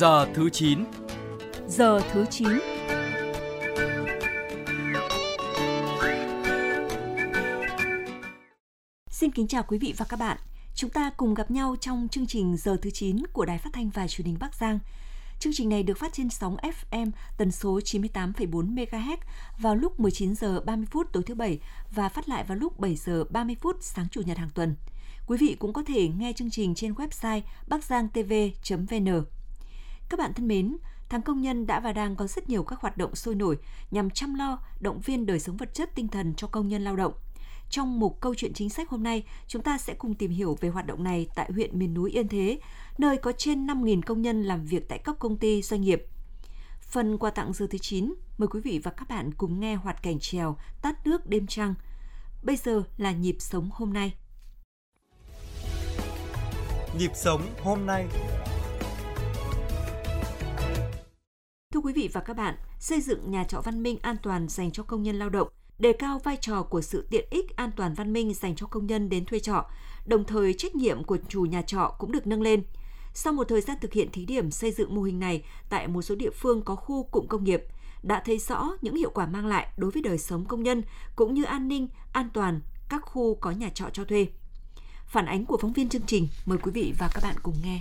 Giờ thứ 9. Giờ thứ 9. Xin kính chào quý vị và các bạn. Chúng ta cùng gặp nhau trong chương trình Giờ thứ 9 của Đài Phát thanh và Truyền hình Bắc Giang. Chương trình này được phát trên sóng FM tần số 98,4 MHz vào lúc 19 giờ 30 phút tối thứ Bảy và phát lại vào lúc 7 giờ 30 phút sáng Chủ nhật hàng tuần. Quý vị cũng có thể nghe chương trình trên website bakgiangtv.vn. Các bạn thân mến, tháng công nhân đã và đang có rất nhiều các hoạt động sôi nổi nhằm chăm lo, động viên đời sống vật chất tinh thần cho công nhân lao động. Trong mục Câu chuyện chính sách hôm nay, chúng ta sẽ cùng tìm hiểu về hoạt động này tại huyện miền núi Yên Thế, nơi có trên 5.000 công nhân làm việc tại các công ty doanh nghiệp. Phần quà tặng giờ thứ 9, mời quý vị và các bạn cùng nghe hoạt cảnh chèo Tát nước đêm trăng. Bây giờ là nhịp sống hôm nay. Nhịp sống hôm nay. Thưa quý vị và các bạn, xây dựng nhà trọ văn minh an toàn dành cho công nhân lao động, đề cao vai trò của sự tiện ích an toàn văn minh dành cho công nhân đến thuê trọ, đồng thời trách nhiệm của chủ nhà trọ cũng được nâng lên. Sau một thời gian thực hiện thí điểm xây dựng mô hình này tại một số địa phương có khu cụm công nghiệp, đã thấy rõ những hiệu quả mang lại đối với đời sống công nhân cũng như an ninh, an toàn các khu có nhà trọ cho thuê. Phản ánh của phóng viên chương trình, mời quý vị và các bạn cùng nghe.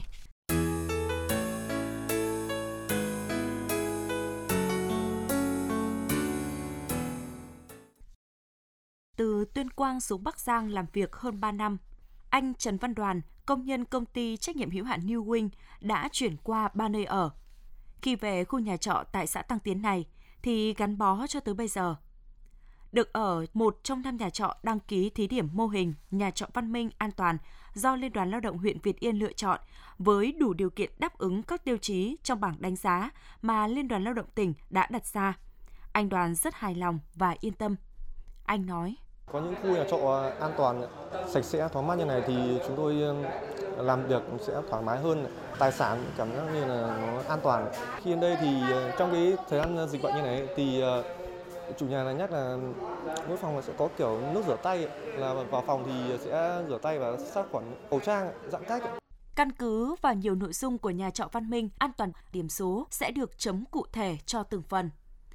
Từ Tuyên Quang xuống Bắc Giang làm việc hơn 3 năm, anh Trần Văn Đoàn, công nhân công ty trách nhiệm hữu hạn New Wing đã chuyển qua 3 nơi ở. Khi về khu nhà trọ tại xã Tăng Tiến này thì gắn bó cho tới bây giờ. Được ở một trong 5 nhà trọ đăng ký thí điểm mô hình nhà trọ văn minh an toàn do Liên đoàn Lao động huyện Việt Yên lựa chọn với đủ điều kiện đáp ứng các tiêu chí trong bảng đánh giá mà Liên đoàn Lao động tỉnh đã đặt ra. Anh Đoàn rất hài lòng và yên tâm. Anh nói: Có những khu nhà trọ an toàn, sạch sẽ, thoáng mát như này thì chúng tôi làm việc sẽ thoải mái hơn, tài sản cảm giác như là nó an toàn. Khi đến đây thì trong cái thời gian dịch bệnh như này thì chủ nhà là nhắc là mỗi phòng sẽ có kiểu nước rửa tay, là vào phòng thì sẽ rửa tay và sát khuẩn, khẩu trang, giãn cách. Căn cứ vào nhiều nội dung của nhà trọ văn minh an toàn, điểm số sẽ được chấm cụ thể cho từng phần.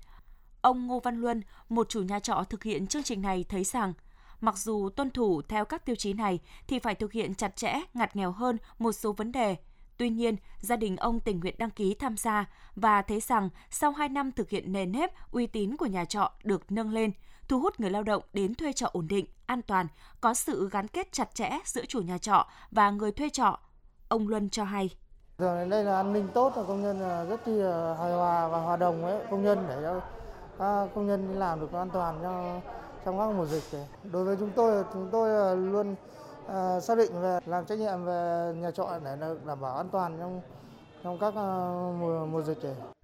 Ông Ngô Văn Luân, một chủ nhà trọ thực hiện chương trình này thấy rằng, mặc dù tuân thủ theo các tiêu chí này thì phải thực hiện chặt chẽ, ngặt nghèo hơn một số vấn đề. Tuy nhiên, gia đình ông tình nguyện đăng ký tham gia và thấy rằng sau 2 năm thực hiện nền nếp, uy tín của nhà trọ được nâng lên, thu hút người lao động đến thuê trọ ổn định, an toàn, có sự gắn kết chặt chẽ giữa chủ nhà trọ và người thuê trọ. Ông Luân cho hay: Đây là an ninh tốt, công nhân rất hài hòa và hòa đồng với công nhân để cho công nhân đi làm được an toàn trong các mùa dịch. Đối với chúng tôi luôn xác định về làm trách nhiệm về nhà trọ để đảm bảo an toàn trong các mùa dịch.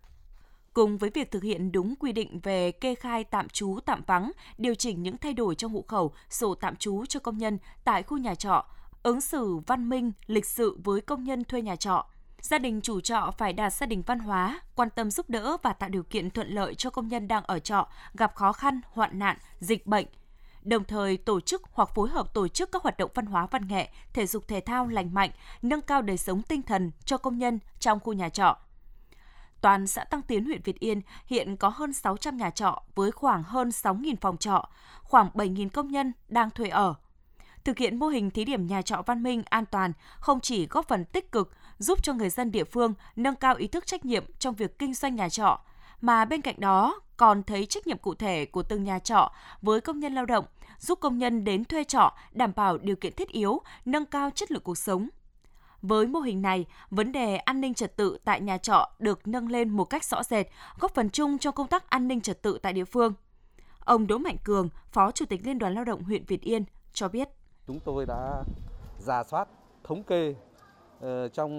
Cùng với việc thực hiện đúng quy định về kê khai tạm trú tạm vắng, điều chỉnh những thay đổi trong hộ khẩu, sổ tạm trú cho công nhân tại khu nhà trọ, ứng xử văn minh, lịch sự với công nhân thuê nhà trọ, gia đình chủ trọ phải đạt gia đình văn hóa, quan tâm giúp đỡ và tạo điều kiện thuận lợi cho công nhân đang ở trọ gặp khó khăn, hoạn nạn, dịch bệnh. Đồng thời tổ chức hoặc phối hợp tổ chức các hoạt động văn hóa văn nghệ, thể dục thể thao lành mạnh, nâng cao đời sống tinh thần cho công nhân trong khu nhà trọ. Toàn xã Tăng Tiến, huyện Việt Yên hiện có hơn 600 nhà trọ với khoảng hơn 6.000 phòng trọ, khoảng 7.000 công nhân đang thuê ở. Thực hiện mô hình thí điểm nhà trọ văn minh an toàn không chỉ góp phần tích cực giúp cho người dân địa phương nâng cao ý thức trách nhiệm trong việc kinh doanh nhà trọ, mà bên cạnh đó còn thấy trách nhiệm cụ thể của từng nhà trọ với công nhân lao động, giúp công nhân đến thuê trọ đảm bảo điều kiện thiết yếu, nâng cao chất lượng cuộc sống. Với mô hình này, vấn đề an ninh trật tự tại nhà trọ được nâng lên một cách rõ rệt, góp phần chung trong công tác an ninh trật tự tại địa phương. Ông Đỗ Mạnh Cường, Phó Chủ tịch Liên đoàn Lao động huyện Việt Yên cho biết: Chúng tôi đã rà soát, thống kê trong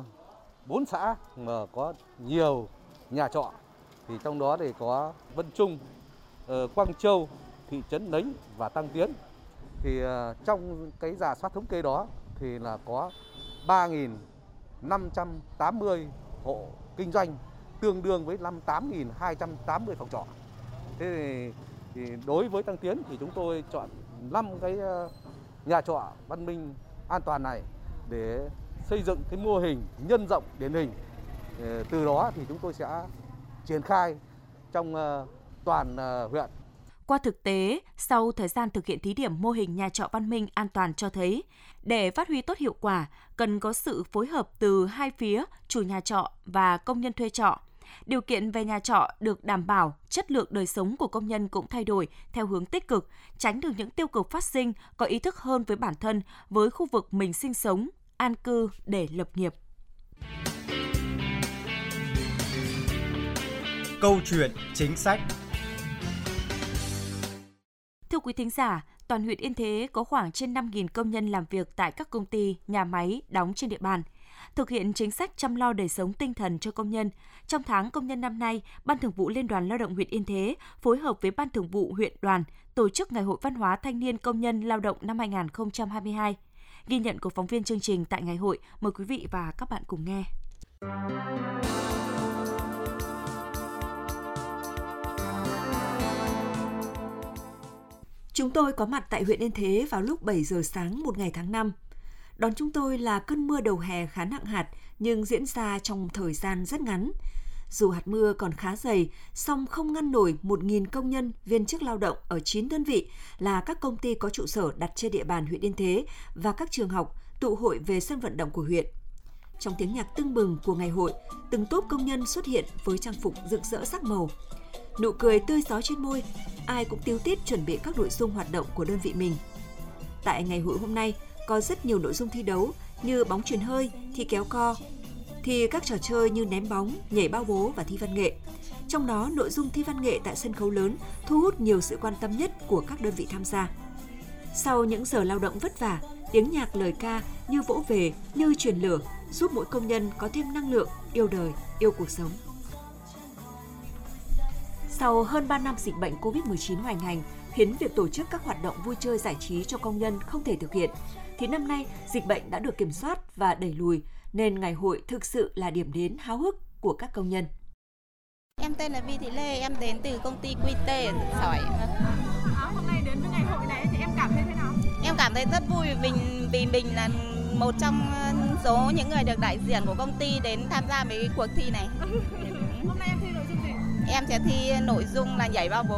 4 xã mà có nhiều nhà trọ, thì trong đó thì có Vân Trung, Quang Châu, thị trấn Nánh và Tăng Tiến. Thì trong cái rà soát thống kê đó thì là có 3.580 hộ kinh doanh, tương đương với 58.280 phòng trọ. Thế thì đối với Tăng Tiến thì chúng tôi chọn 5 cái nhà trọ văn minh an toàn này để xây dựng cái mô hình nhân rộng điển hình Từ đó thì chúng tôi sẽ triển khai trong toàn huyện. Qua thực tế, sau thời gian thực hiện thí điểm mô hình nhà trọ văn minh an toàn cho thấy, để phát huy tốt hiệu quả, cần có sự phối hợp từ hai phía chủ nhà trọ và công nhân thuê trọ. Điều kiện về nhà trọ được đảm bảo, chất lượng đời sống của công nhân cũng thay đổi theo hướng tích cực, tránh được những tiêu cực phát sinh, có ý thức hơn với bản thân, với khu vực mình sinh sống, an cư để lập nghiệp. Câu chuyện chính sách. Thưa quý thính giả, toàn huyện Yên Thế có khoảng trên 5.000 công nhân làm việc tại các công ty, nhà máy đóng trên địa bàn. Thực hiện chính sách chăm lo đời sống tinh thần cho công nhân. Trong tháng công nhân năm nay, Ban Thường vụ Liên đoàn Lao động huyện Yên Thế phối hợp với Ban Thường vụ huyện đoàn tổ chức Ngày hội Văn hóa Thanh niên Công nhân Lao động năm 2022. Ghi nhận của phóng viên chương trình tại ngày hội, mời quý vị và các bạn cùng nghe. Chúng tôi có mặt tại huyện Yên Thế vào lúc 7 giờ sáng một ngày tháng 5. Đón chúng tôi là cơn mưa đầu hè khá nặng hạt nhưng diễn ra trong thời gian rất ngắn. Dù hạt mưa còn khá dày, song không ngăn nổi 1.000 công nhân, viên chức lao động ở 9 đơn vị là các công ty có trụ sở đặt trên địa bàn huyện Yên Thế và các trường học tụ hội về sân vận động của huyện. Trong tiếng nhạc tưng bừng của ngày hội, từng tốp công nhân xuất hiện với trang phục rực rỡ sắc màu. Nụ cười tươi rói trên môi, ai cũng tíu tít chuẩn bị các nội dung hoạt động của đơn vị mình. Tại ngày hội hôm nay, có rất nhiều nội dung thi đấu như bóng chuyền hơi, thi kéo co, thi các trò chơi như ném bóng, nhảy bao bố và thi văn nghệ. Trong đó, nội dung thi văn nghệ tại sân khấu lớn thu hút nhiều sự quan tâm nhất của các đơn vị tham gia. Sau những giờ lao động vất vả, tiếng nhạc lời ca như vỗ về, như truyền lửa, giúp mỗi công nhân có thêm năng lượng, yêu đời, yêu cuộc sống. Sau hơn 3 năm dịch bệnh COVID-19 hoành hành, khiến việc tổ chức các hoạt động vui chơi giải trí cho công nhân không thể thực hiện, thì năm nay dịch bệnh đã được kiểm soát và đẩy lùi, nên ngày hội thực sự là điểm đến háo hức của các công nhân. Em tên là Vi Thị Lê, em đến từ công ty QT ở Sỏi. Hôm nay đến với ngày hội này thì em cảm thấy thế nào? Em cảm thấy rất vui vì mình là một trong số những người được đại diện của công ty đến tham gia với cuộc thi này. Hôm nay em thi nội dung gì? Em sẽ thi nội dung là nhảy bao bố.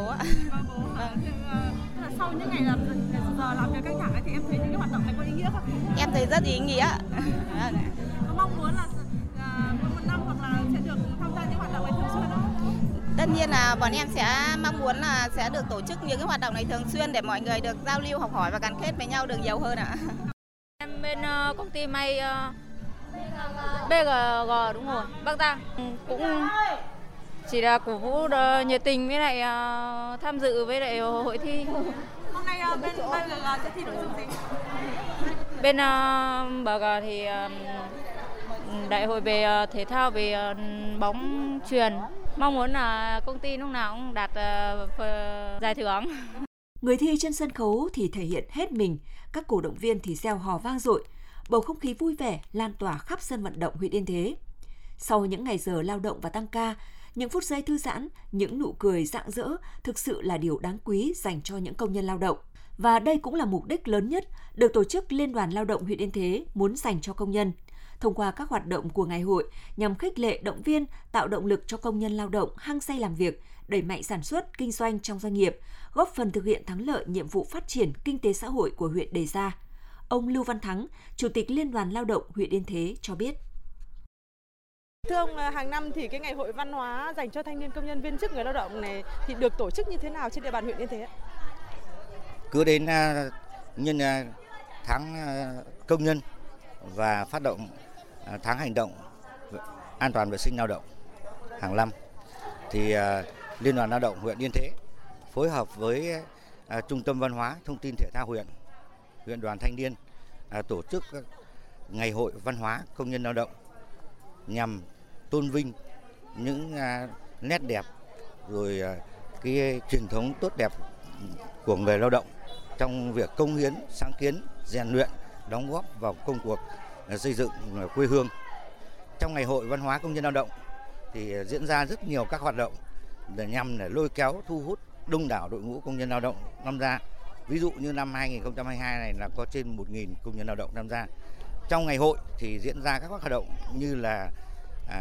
Sau những ngày giờ làm việc căng thẳng thì em thấy những cái hoạt động này có ý nghĩa không? Em thấy rất ý nghĩa. Có mong muốn là một năm hoặc là sẽ được tham gia những hoạt động này thường xuyên không? Tất nhiên là bọn em sẽ mong muốn là sẽ được tổ chức những cái hoạt động này thường xuyên để mọi người được giao lưu, học hỏi và gắn kết với nhau được nhiều hơn ạ. Em bên công ty may BGG đúng rồi, Bắc Giang cũng chỉ là cổ vũ nhiệt tình với lại tham dự với lại hội thi. Hôm nay bên BGG sẽ thi nội dung gì? Bên BGG thì đại hội về thể thao về bóng chuyền. Mong muốn là công ty lúc nào cũng đạt giải thưởng. Người thi trên sân khấu thì thể hiện hết mình, các cổ động viên thì reo hò vang dội, bầu không khí vui vẻ lan tỏa khắp sân vận động huyện Yên Thế. Sau những ngày giờ lao động và tăng ca, những phút giây thư giãn, những nụ cười rạng rỡ thực sự là điều đáng quý dành cho những công nhân lao động. Và đây cũng là mục đích lớn nhất được Tổ chức Liên đoàn Lao động huyện Yên Thế muốn dành cho công nhân. Thông qua các hoạt động của ngày hội nhằm khích lệ, động viên, tạo động lực cho công nhân lao động hăng say làm việc, đẩy mạnh sản xuất, kinh doanh trong doanh nghiệp, góp phần thực hiện thắng lợi nhiệm vụ phát triển kinh tế xã hội của huyện đề ra. Ông Lưu Văn Thắng, Chủ tịch Liên đoàn Lao động huyện Yên Thế cho biết. Thưa ông, hàng năm thì cái ngày hội văn hóa dành cho thanh niên công nhân viên chức người lao động này thì được tổ chức như thế nào trên địa bàn huyện Yên Thế? Cứ đến nhân tháng công nhân và phát động tháng hành động an toàn vệ sinh lao động hàng năm thì Liên đoàn Lao động huyện Yên Thế phối hợp với Trung tâm Văn hóa Thông tin Thể thao huyện đoàn thanh niên tổ chức ngày hội văn hóa công nhân lao động nhằm tôn vinh những nét đẹp rồi cái truyền thống tốt đẹp của người lao động trong việc công hiến, sáng kiến, rèn luyện, đóng góp vào công cuộc xây dựng quê hương. Trong ngày hội văn hóa công nhân lao động thì diễn ra rất nhiều các hoạt động nhằm lôi kéo, thu hút đông đảo đội ngũ công nhân lao động tham gia. Ví dụ như năm 2022 này là có trên 1.000 công nhân lao động tham gia. Trong ngày hội thì diễn ra các hoạt động như là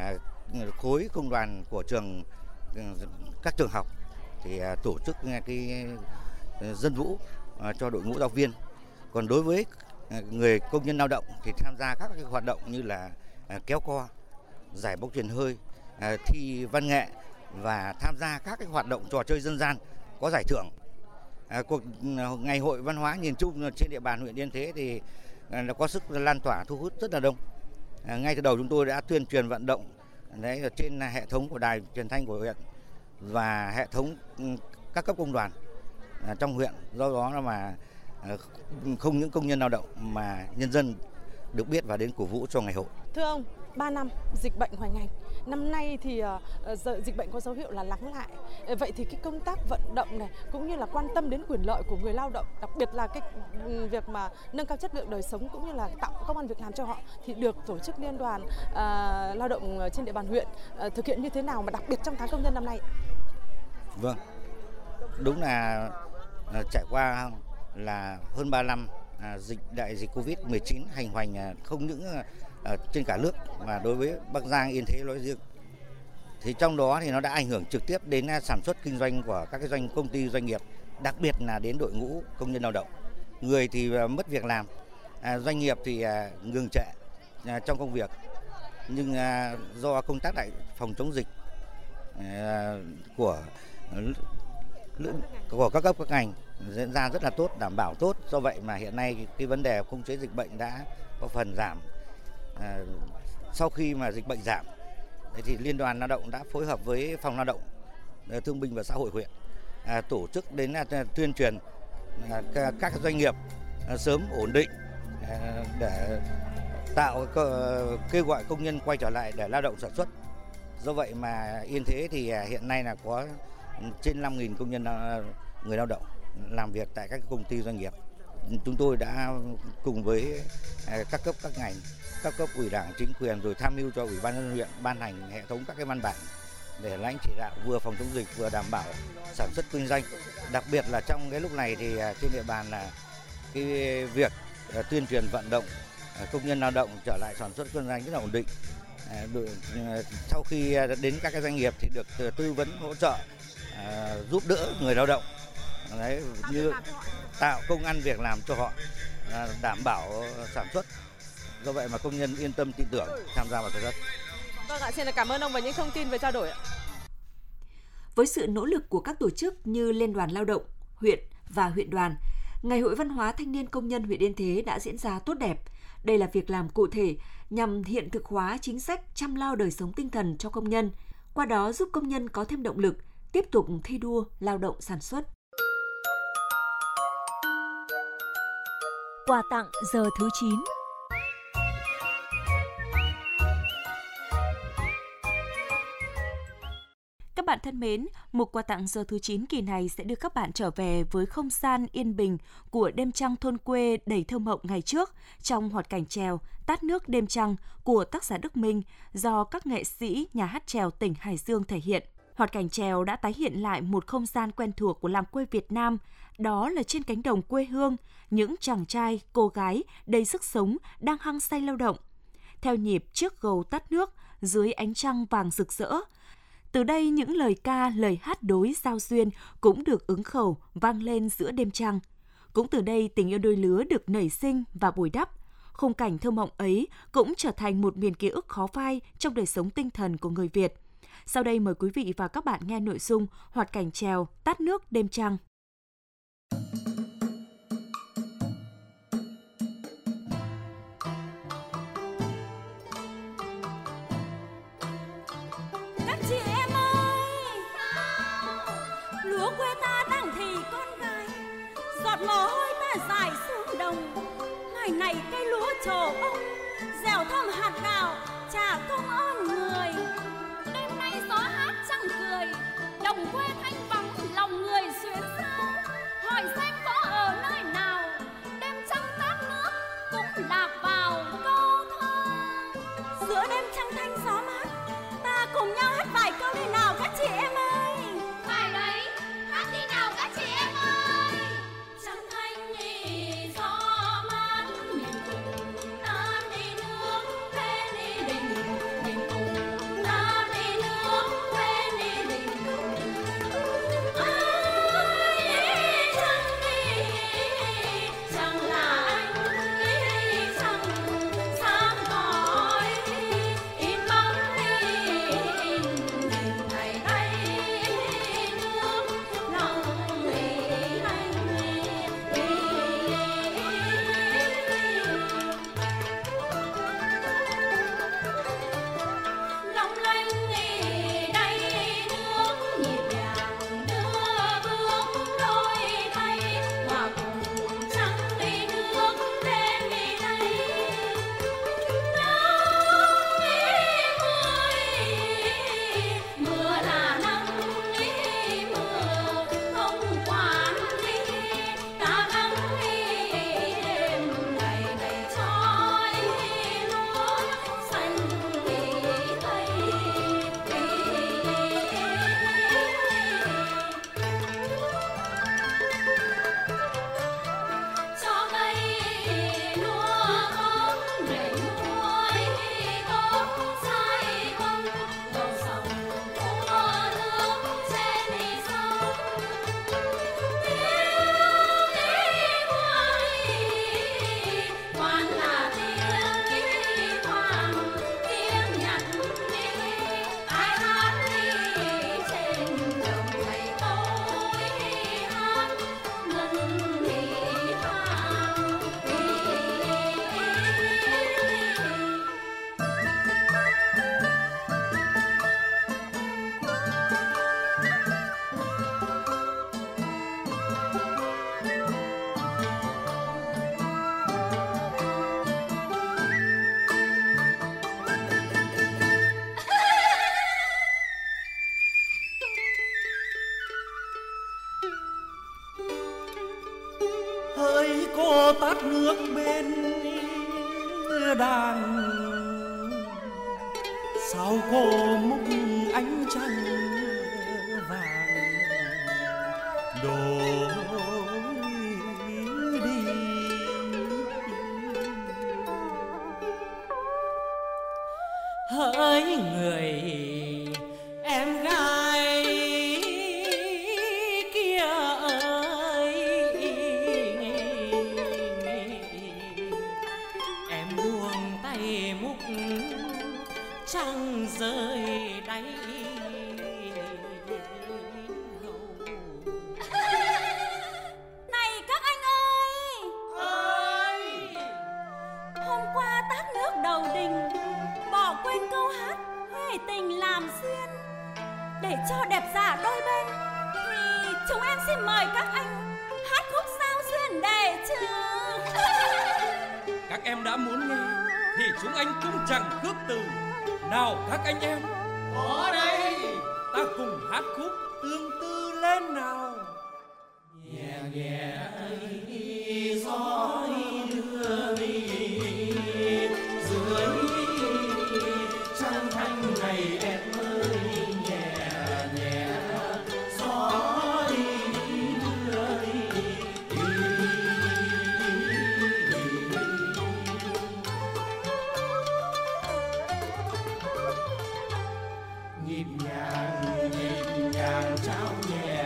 khối công đoàn của các trường học thì tổ chức cái dân vũ cho đội ngũ giáo viên. Còn đối với người công nhân lao động thì tham gia các cái hoạt động như là kéo co, giải bóng chuyền hơi, thi văn nghệ và tham gia các cái hoạt động trò chơi dân gian có giải thưởng. Cuộc ngày hội văn hóa nhìn chung trên địa bàn huyện Yên Thế thì nó có sức lan tỏa, thu hút rất là đông. Ngay từ đầu chúng tôi đã tuyên truyền vận động đấy ở trên hệ thống của đài truyền thanh của huyện và hệ thống các cấp công đoàn trong huyện. Do đó là mà không những công nhân lao động mà nhân dân được biết và đến cổ vũ cho ngày hội. Thưa ông, 3 năm dịch bệnh hoành hành, năm nay thì dịch bệnh có dấu hiệu là lắng lại. Vậy thì cái công tác vận động này cũng như là quan tâm đến quyền lợi của người lao động, đặc biệt là cái việc mà nâng cao chất lượng đời sống cũng như là tạo công ăn việc làm cho họ thì được tổ chức liên đoàn lao động trên địa bàn huyện thực hiện như thế nào, mà đặc biệt trong tháng công nhân năm nay? Vâng, đúng là trải qua là hơn 3 năm đại dịch Covid-19 hành hoành không những trên cả nước mà đối với Bắc Giang, Yên Thế nói riêng. Thì trong đó thì nó đã ảnh hưởng trực tiếp đến sản xuất kinh doanh của các cái công ty doanh nghiệp, đặc biệt là đến đội ngũ công nhân lao động. Người thì mất việc làm, doanh nghiệp thì ngừng trệ trong công việc. Nhưng do công tác phòng chống dịch của các cấp các ngành diễn ra rất là tốt, đảm bảo tốt. Do vậy mà hiện nay cái vấn đề khống chế dịch bệnh đã có phần giảm. Sau khi mà dịch bệnh giảm thì Liên đoàn Lao động đã phối hợp với Phòng Lao động, Thương binh và Xã hội huyện tổ chức đến tuyên truyền các doanh nghiệp sớm ổn định để tạo kêu gọi công nhân quay trở lại để lao động sản xuất. Do vậy mà Yên Thế thì hiện nay là có trên 5.000 công nhân người lao động làm việc tại các công ty doanh nghiệp. Chúng tôi đã cùng với các cấp các ngành, các cấp ủy đảng chính quyền rồi tham mưu cho Ủy ban nhân dân huyện ban hành hệ thống các cái văn bản để lãnh chỉ đạo vừa phòng chống dịch vừa đảm bảo sản xuất kinh doanh. Đặc biệt là trong cái lúc này thì trên địa bàn là cái việc tuyên truyền vận động công nhân lao động trở lại sản xuất kinh doanh rất là ổn định. Sau khi đến các cái doanh nghiệp thì được tư vấn hỗ trợ, giúp đỡ người lao động. Đấy, như tạo công ăn việc làm cho họ, đảm bảo sản xuất. Do vậy mà công nhân yên tâm tin tưởng tham gia vào sản xuất. Vâng ạ, xin cảm ơn ông về những thông tin về trao đổi ạ. Với sự nỗ lực của các tổ chức như Liên đoàn Lao động, huyện và huyện đoàn, Ngày hội Văn hóa Thanh niên Công nhân huyện Yên Thế đã diễn ra tốt đẹp. Đây là việc làm cụ thể nhằm hiện thực hóa chính sách chăm lo đời sống tinh thần cho công nhân, qua đó giúp công nhân có thêm động lực, tiếp tục thi đua lao động sản xuất. Quà tặng giờ thứ 9. Các bạn thân mến, mục quà tặng giờ thứ 9 kỳ này sẽ đưa các bạn trở về với không gian yên bình của đêm trăng thôn quê đầy thơ mộng ngày trước trong hoạt cảnh chèo Tát nước đêm trăng của tác giả Đức Minh do các nghệ sĩ nhà hát chèo tỉnh Hải Dương thể hiện. Hoạt cảnh chèo đã tái hiện lại một không gian quen thuộc của làng quê Việt Nam, đó là trên cánh đồng quê hương, những chàng trai, cô gái đầy sức sống đang hăng say lao động. Theo nhịp chiếc gầu tát nước dưới ánh trăng vàng rực rỡ. Từ đây những lời ca, lời hát đối giao duyên cũng được ứng khẩu vang lên giữa đêm trăng. Cũng từ đây tình yêu đôi lứa được nảy sinh và bồi đắp. Khung cảnh thơ mộng ấy cũng trở thành một miền ký ức khó phai trong đời sống tinh thần của người Việt. Sau đây mời quý vị và các bạn nghe nội dung hoạt cảnh chèo Tát nước đêm trăng. Các chị em ơi, lúa quê ta đang thì con gái, giọt mồ hôi ta dài xuống đồng. Ngày này cây lúa trổ bông, dẻo thơm hạt gạo, trả công ơn người. Đêm nay gió hát trăng cười, đồng quê thanh vắng, lòng người xuyến sao. Hỏi xem có ở nơi nào, đêm trăng tát nước cũng lạc vào câu thơ. Giữa đêm trăng thanh gió mát, ta cùng nhau hát vài câu đi nào các chị em ơi. Phải đấy, hát đi nào các chị em ơi. Trăng thanh nhị gió mát, mình cùng ta đi nước về đi đình, mình cùng ta sao cô múc ánh trăng vàng đổ đi. Hỡi người em gái kia ơi, em buông tay múc trăng rơi đáy gầu. Này các anh ơi, hôm qua tát nước đầu đình, bỏ quên câu hát huệ tình làm duyên. Để cho đẹp giả đôi bên thì chúng em xin mời các anh hát khúc sao duyên để chứ. Các em đã muốn nghe thì chúng anh cũng chẳng khước từ. Nào các anh em, Ở đây ta cùng hát khúc tương tư lên nào. nhẹ nhẹ gió đưa đi dưới trăng thanh này em ơi, nhẹ nhẹ gió đưa đi. Nhịp nhàng trao nhẹ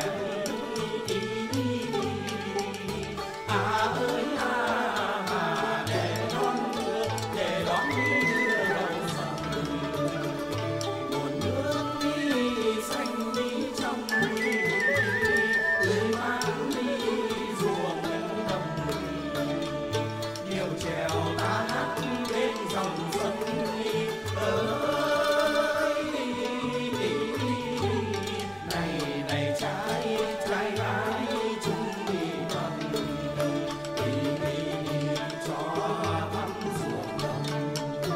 ơi mà để đón đi đưa đầu dòng nguồn nước đi xanh đi trong tươi mát đi ruộng đồng. Điệu chèo ta hát bên dòng sông ơi, này trái trái chung đi bằng cho thắm ruộng đồng.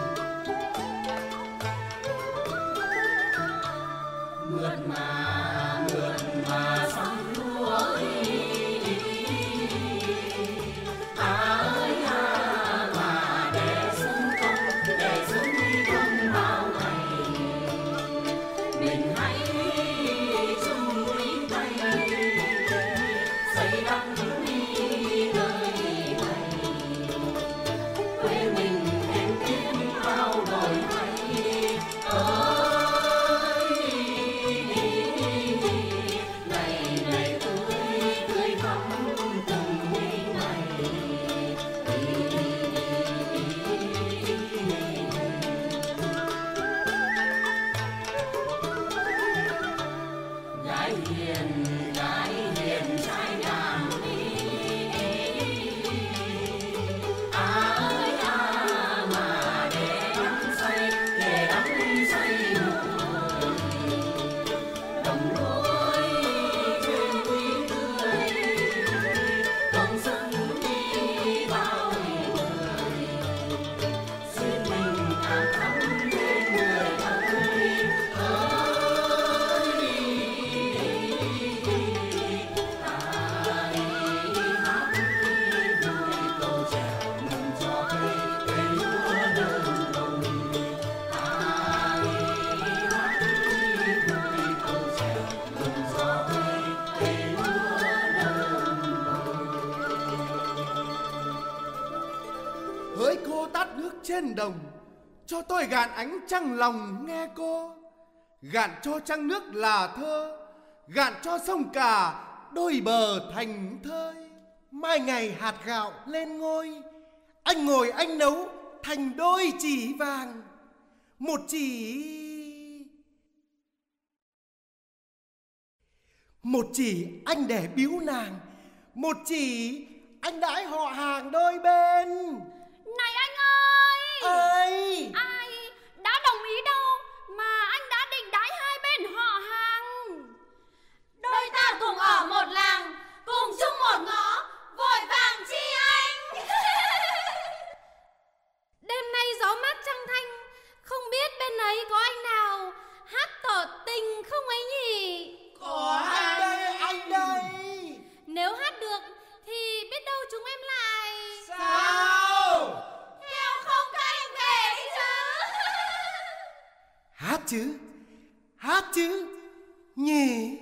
Mượt mà sắm lúa ơi mà để xuân công bao ngày. Mình hãy chung quý tay xây đắp đi nơi này. Quê mình em biết bao đổi thay ơi, ngày tươi thắm từng ngày. Gái hiền trai đàn đi ơi mà để đắm say nụ đồng lối trên quý tươi công dân đi bao người. Duyên mình càng thắm thêm người ơi Hỡi cô tát nước trên đồng, cho tôi gạn ánh trăng lòng nghe cô. Gạn cho trăng nước là thơ, gạn cho sông cả đôi bờ thành thơi. Mai ngày hạt gạo lên ngôi, anh ngồi anh nấu thành đôi chỉ vàng. Một chỉ anh để biếu nàng, một chỉ anh đãi họ hàng đôi bên. Này anh ơi, ai đã đồng ý đâu mà anh đã định đãi hai bên họ hàng. Đôi ta cùng ở một làng, cùng chung một ngõ, vội vàng chi anh. Đêm nay gió mát trăng thanh, không biết bên ấy có anh nào hát tỏ tình không ấy nhỉ? Có anh đây. Nếu hát được thì biết đâu chúng em lại Sao? theo không các anh về chứ. chứ nhỉ?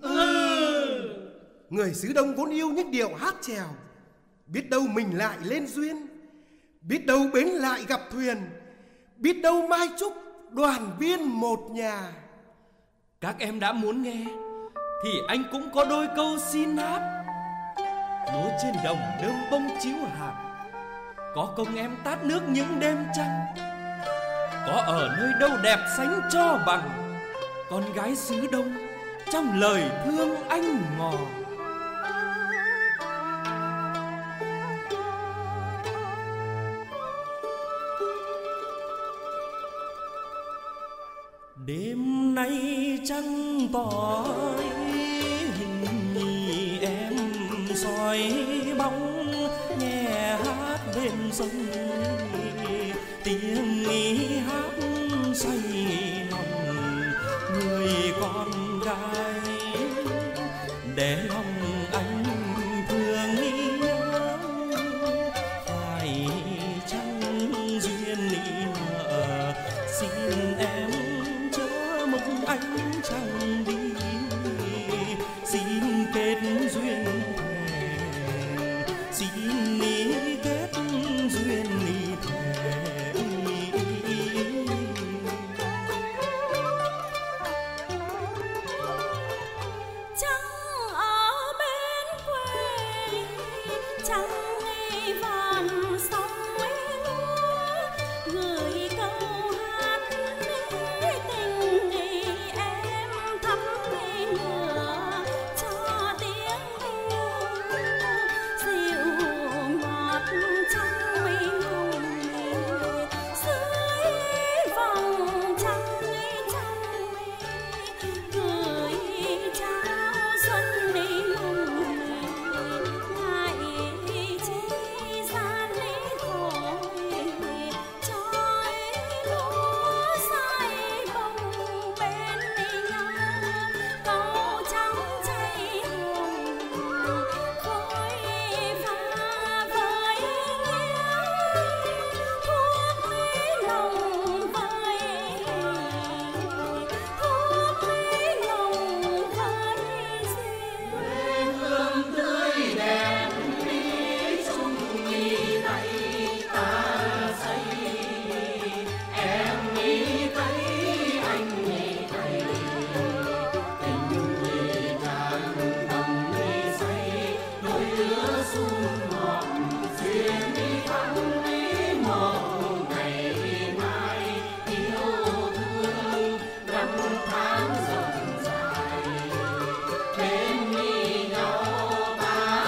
Người xứ Đông vốn yêu những điệu hát chèo, biết đâu mình lại lên duyên, biết đâu bến lại gặp thuyền, biết đâu mai chúc đoàn viên một nhà. Các em đã muốn nghe thì anh cũng có đôi câu xin hát. Lúa trên đồng nơm bông chiếu hạt, có công em tát nước những đêm trăng. Có ở nơi đâu đẹp sánh cho bằng con gái xứ Đông trong lời thương anh ngò. Đêm nay trăng tỏi, hình nhì em soi bóng, nghe hát bên sông, tiếng hát say lòng người con gái. Để lòng anh thương nhớ, phải chăng duyên nợ, xin em anh chẳng đi, xin kết duyên thề, xin ý kết duyên thề. Trăng ở bên quê, trăng ngây vàn sông lúa, gửi câu hát tình thắm lửa cho tiếng dịu ngọt trong mây hồng, dưới vòng trăng trong mây gửi trao xuân đi mong ngại chi gian lý thôi trói lúa say bông bên nhau, câu trắng cháy hồng khói pha với nhau, thuốc lấy lòng với thuốc lấy lòng với duyên. Hương tươi đẹp đi chung nhì tay ta say, em nghĩ thấy anh nghĩ thấy, tình nhì càng đậm đi say, đôi lứa sum ngọt duyên đi thắm đi một ngày mai, yêu thương năm tháng rộng dài, bên đi nhau ta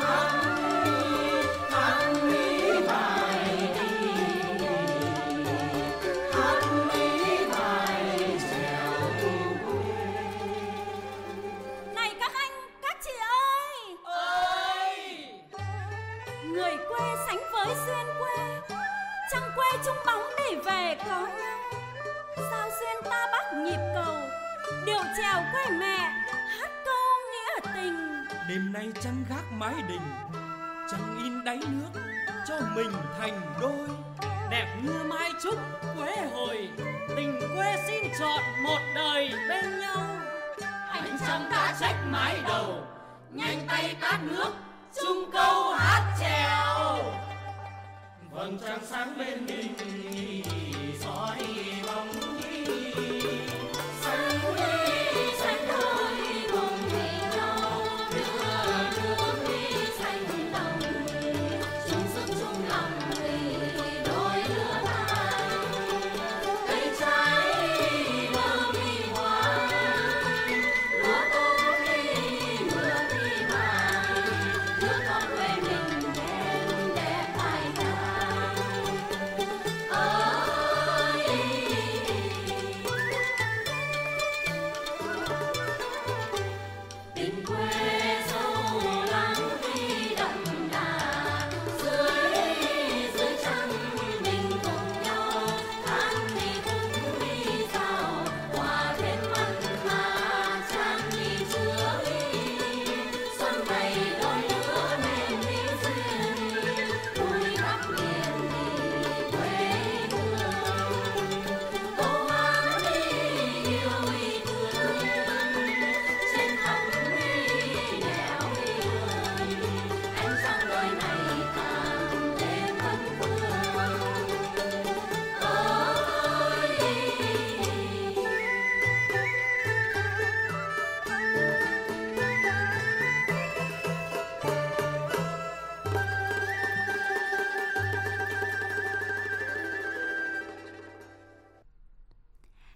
hát đi bài đi, hát đi bài trèo quê. Này các anh, các chị ơi! Người quê sánh với duyên quê, trăng quê chung bóng để về có nhau. Sao duyên ta bắt nhịp cầu, điệu chèo quê mẹ, hát câu nghĩa tình. Đêm nay trăng gác mái đình, trăng in đáy nước cho mình thành đôi. Đẹp như mai trúc quê hồi, tình quê xin chọn một đời bên nhau. Ánh trăng đã trách mái đầu, nhanh tay tát nước chung câu hát chèo. Vầng trăng sáng bên mình soi bóng đi, xanh đi xanh thôi cùng vì nhau, đưa nước đi xanh đồng, chung sức chung lòng vì đôi lứa ta. Cây trái mơ mi hoa, lúa tốt đi mưa đi vàng, nước con quê mình em đẹp tài ca. Ơi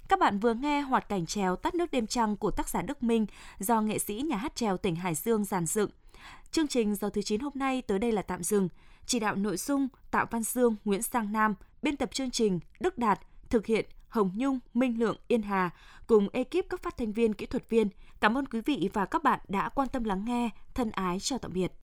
Các bạn vừa nghe hoạt cảnh chèo Tát nước đêm trăng của tác giả Đức Minh do nghệ sĩ nhà hát chèo tỉnh Hải Dương dàn dựng. Chương trình giờ thứ 9 hôm nay tới đây là tạm dừng. Chỉ đạo nội dung Tạ Văn Dương, Nguyễn Sang Nam, biên tập chương trình Đức Đạt, thực hiện Hồng Nhung, Minh Lượng, Yên Hà cùng ekip các phát thanh viên, kỹ thuật viên. Cảm ơn quý vị và các bạn đã quan tâm lắng nghe. Thân ái chào tạm biệt.